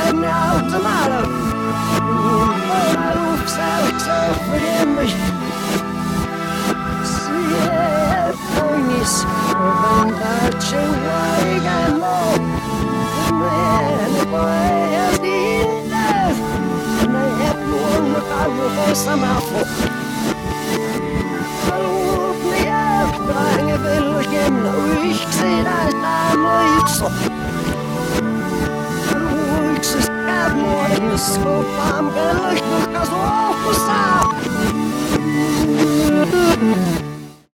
eine Automate. Mein Ruf sagt so für mich. Sie poinis, when that you wake and low. Man, boy, as the love. And I have one with our voice, I'm out for. Bang vel igen og ikke se dig nærmere i så. Du ikke så skab morgen skub ham vel ikke, du kan så på sig.